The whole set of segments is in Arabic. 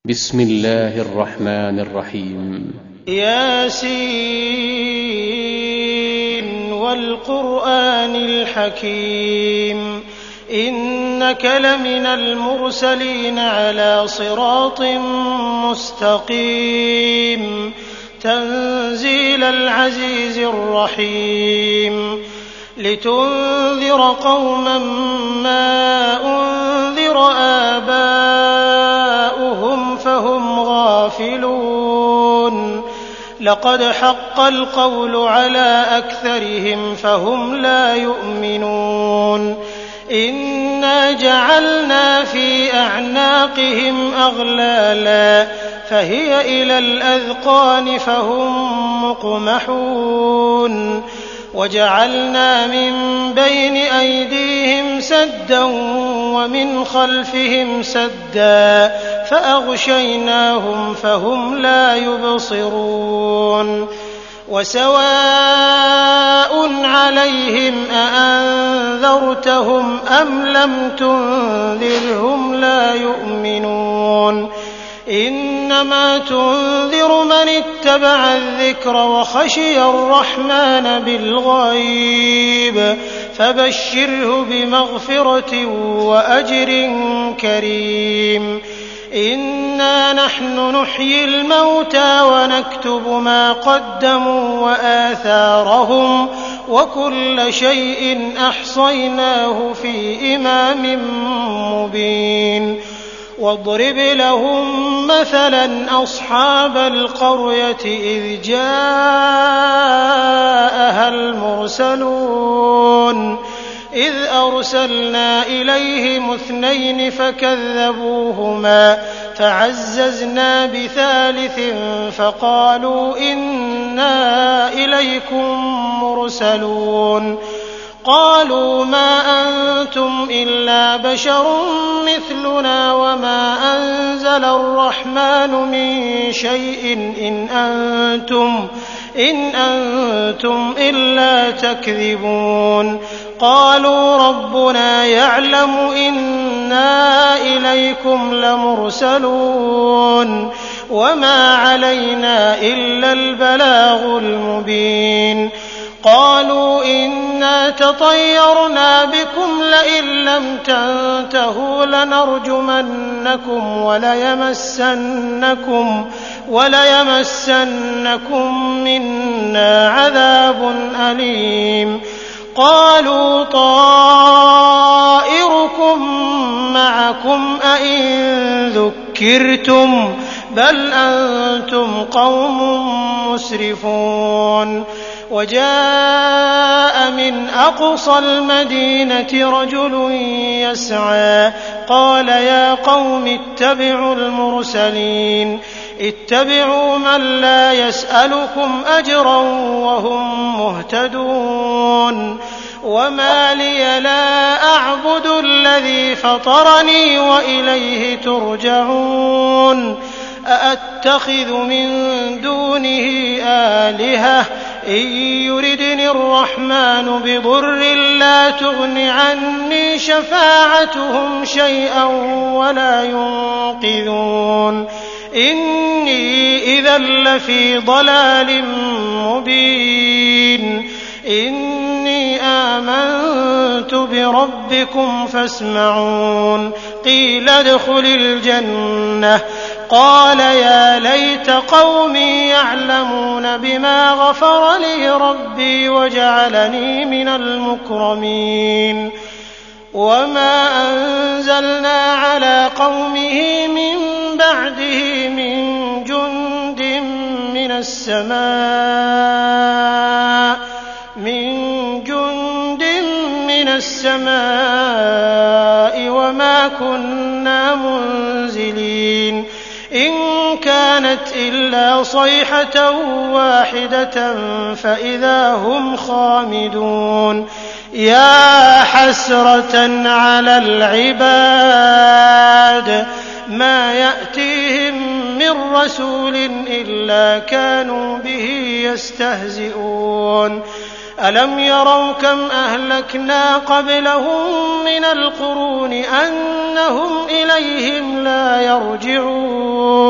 بسم الله الرحمن الرحيم. ياسين والقرآن الحكيم إنك لمن المرسلين على صراط مستقيم تنزيل العزيز الرحيم لتنذر قوما ما أنذر آباؤهم فهم غافلون لقد حق القول على أكثرهم فهم لا يؤمنون إنا جعلنا في أعناقهم أغلالا فهي إلى الأذقان فهم مقمحون وجعلنا من بين أيديهم سدا ومن خلفهم سدا فأغشيناهم فهم لا يبصرون وسواء عليهم أأنذرتهم أم لم تنذرهم لا يؤمنون إنما تنذر من اتبع الذكر وخشي الرحمن بالغيب فبشره بمغفرة وأجر كريم إنا نحن نحيي الموتى ونكتب ما قدموا وآثارهم وكل شيء أحصيناه في إمام مبين واضرب لهم مثلا أصحاب القرية إذ جاءها المرسلون إذ أرسلنا إليهم 2 فكذبوهما فعززنا بثالث فقالوا إنا إليكم مرسلون قالوا ما أنتم إلا بشر مثلنا وما أنزل الرحمن من شيء إن أنتم إلا تكذبون قالوا ربنا يعلم إنا إليكم لمرسلون وما علينا إلا البلاغ المبين قالوا إنا تطيرنا بكم لئن لم تنتهوا لنرجمنكم وليمسنكم منا عذاب أليم قالوا طائركم معكم أئن ذكرتم بل أنتم قوم مسرفون وجاء من أقصى المدينة رجل يسعى قال يا قوم اتبعوا المرسلين اتبعوا من لا يسألكم أجرا وهم مهتدون وما لي لا أعبد الذي فطرني وإليه ترجعون أأتخذ من دونه آلهة إن يردني الرحمن بضر لا تغن عني شفاعتهم شيئا ولا ينقذون إني إذا لفي ضلال مبين إني آمنت بربكم فاسمعون قيل ادخل الجنة قال يا ليت قومي يعلمون بما غفر لي ربي وجعلني من المكرمين وما أنزلنا على قومه من بعده من جند من السماء وما كنا منزلين إن كانت إلا صيحة واحدة فإذا هم خامدون يا حسرة على العباد ما يأتيهم من رسول إلا كانوا به يستهزئون ألم يروا كم أهلكنا قبلهم من القرون أنهم إليهم لا يرجعون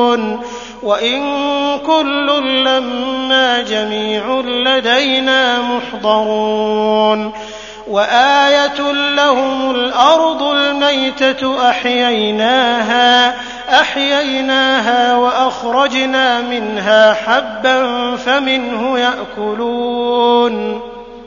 وإن كل لما جميع لدينا محضرون وآية لهم الأرض الميتة أحييناها وأخرجنا منها حبا فمنه يأكلون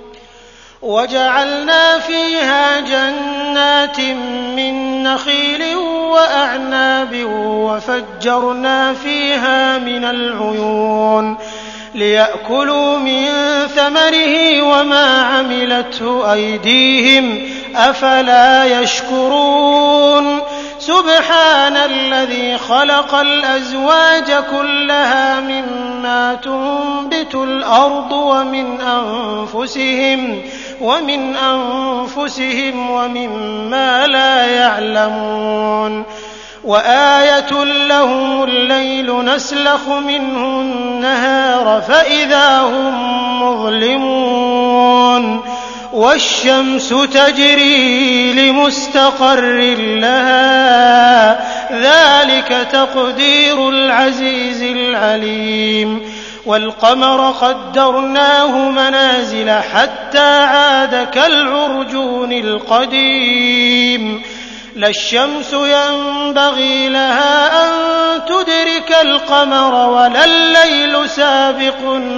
وجعلنا فيها جنات من نخيل وأعناب وفجرنا فيها من العيون ليأكلوا من ثمره وما عملته أيديهم أفلا يشكرون سبحان الذي خلق الأزواج كلها مما تنبت الأرض ومن أنفسهم ومما لا يعلمون وآية لهم الليل نسلخ منه النهار فإذا هم مظلمون والشمس تجري لمستقر لها ذلك تقدير العزيز العليم والقمر قدرناه منازل حتى عاد كالعرجون القديم لا الشمس ينبغي لها أن تدرك القمر ولا الليل سابق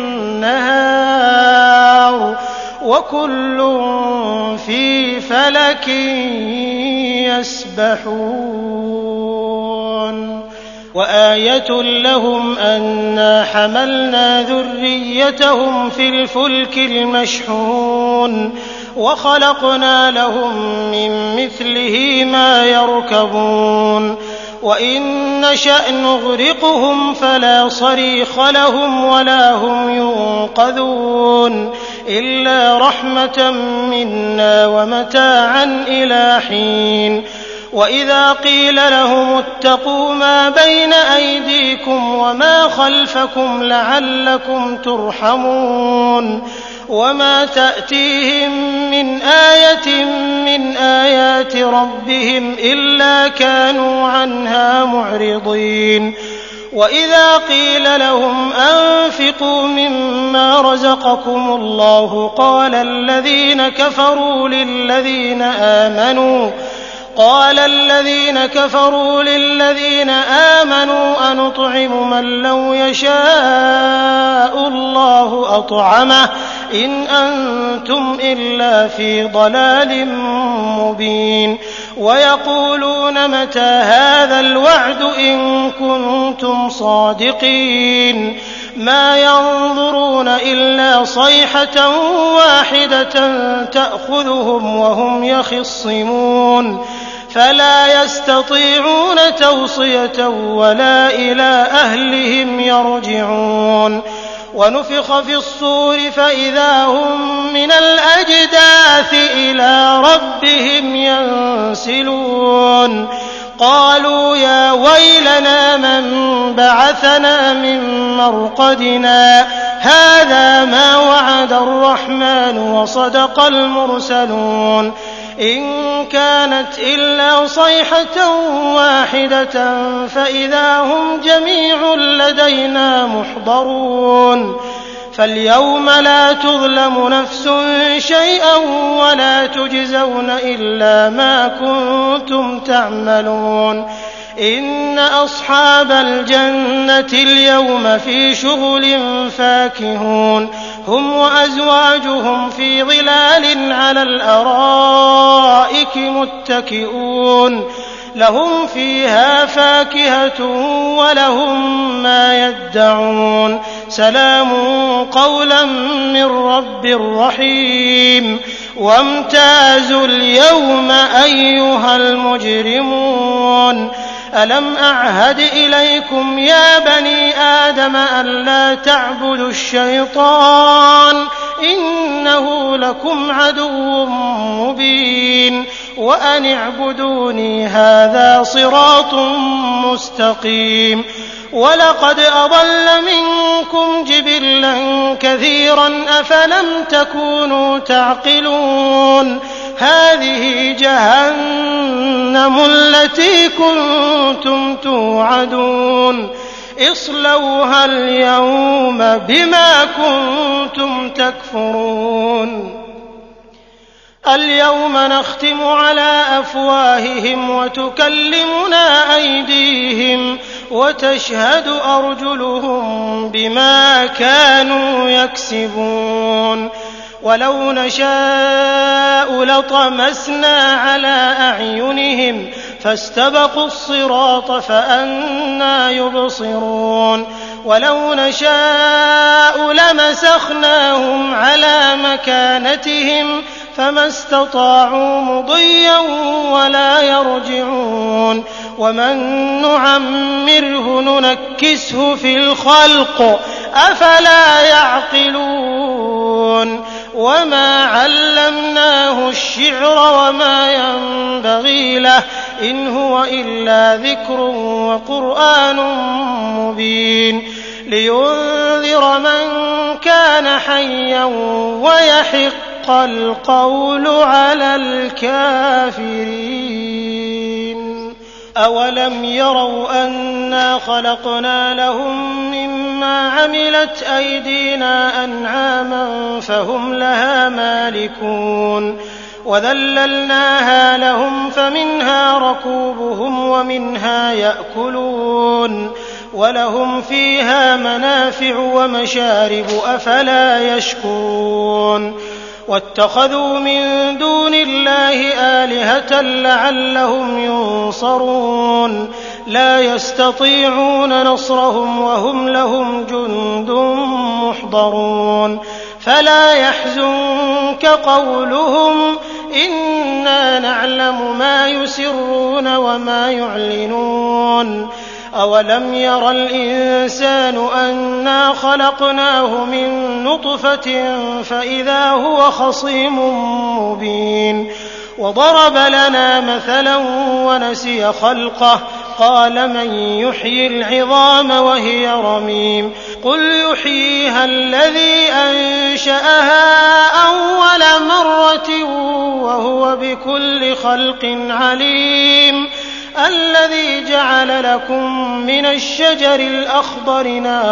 النهار وكل في فلك يسبحون وآية لهم أنا حملنا ذريتهم في الفلك المشحون وخلقنا لهم من مثله ما يركبون وإن نشأ نغرقهم فلا صريخ لهم ولا هم ينقذون إلا رحمة منا ومتاعا إلى حين وإذا قيل لهم اتقوا ما بين أيديكم وما خلفكم لعلكم ترحمون وما تأتيهم من آية من آيات ربهم إلا كانوا عنها معرضين وإذا قيل لهم أنفقوا مما رزقكم الله قال الذين كفروا للذين آمنوا أنطعم من لو يشاء الله أطعمه إن أنتم إلا في ضلال مبين ويقولون متى هذا الوعد إن كنتم صادقين ما ينظرون إلا صيحة واحدة تأخذهم وهم يخصمون فلا يستطيعون توصية ولا إلى أهلهم يرجعون ونفخ في الصور فإذا هم من الأجداث إلى ربهم ينسلون قالوا يا ويلنا من بعثنا من مرقدنا هذا ما وعد الرحمن وصدق المرسلون إن كانت إلا صيحة واحدة فإذا هم جميع لدينا محضرون فاليوم لا تظلم نفس شيئا ولا تجزون إلا ما كنتم تعملون إن أصحاب الجنة اليوم في شغل فاكهون هم وأزواجهم في ظلال على الأرائك متكئون لهم فيها فاكهة ولهم ما يدعون سلام قولا من رب رحيم وامتازوا اليوم أيها المجرمون ألم أعهد إليكم يا بني آدم ألا تعبدوا الشيطان إنه لكم عدو مبين وأن اعبدوني هذا صراط مستقيم ولقد أضل منكم جبلا كثيرا أفلم تكونوا تعقلون هذه جهنم التي كنتم توعدون اصلوها اليوم بما كنتم تكفرون اليوم نختم على أفواههم وتكلمنا أيديهم وتشهد أرجلهم بما كانوا يكسبون ولو نشاء لطمسنا على أعينهم فاستبقوا الصراط فأنى يبصرون ولو نشاء لمسخناهم على مكانتهم فما استطاعوا مضيا ولا يرجعون ومن نعمره ننكسه في الخلق أفلا يعقلون وما علمناه الشعر وما ينبغي له إن هو إلا ذكر وقرآن مبين لينذر من كان حيا ويحق القول على الكافرين أولم يروا أنا خلقنا لهم مما عملت أيدينا أنعاما فهم لها مالكون وذللناها لهم فمنها ركوبهم ومنها يأكلون ولهم فيها منافع ومشارب أفلا يشكرون واتخذوا من دون الله آلهة لعلهم ينصرون لا يستطيعون نصرهم وهم لهم جند محضرون فلا يحزنك قولهم إنا نعلم ما يسرون وما يعلنون أولم ير الإنسان أنا خلقناه من نطفة فإذا هو خصيم مبين وضرب لنا مثلا ونسي خلقه قال من يحيي العظام وهي رميم قل يحييها الذي أنشأها أول مرة وهو بكل خلق عليم الذي جعل لكم من الشجر الأخضر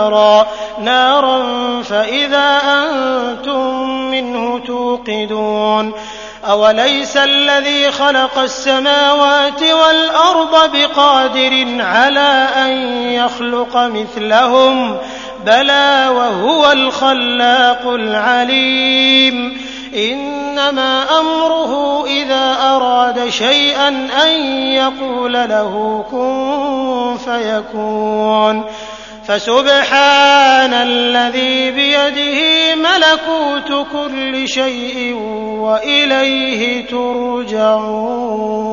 نارا فإذا أنتم منه توقدون أوليس الذي خلق السماوات والأرض بقادر على أن يخلق مثلهم بلى وهو الخلاق العليم إنما أمره إذا أراد شيئا أن يقول له كن فيكون فسبحان الذي بيده ملكوت كل شيء وإليه ترجعون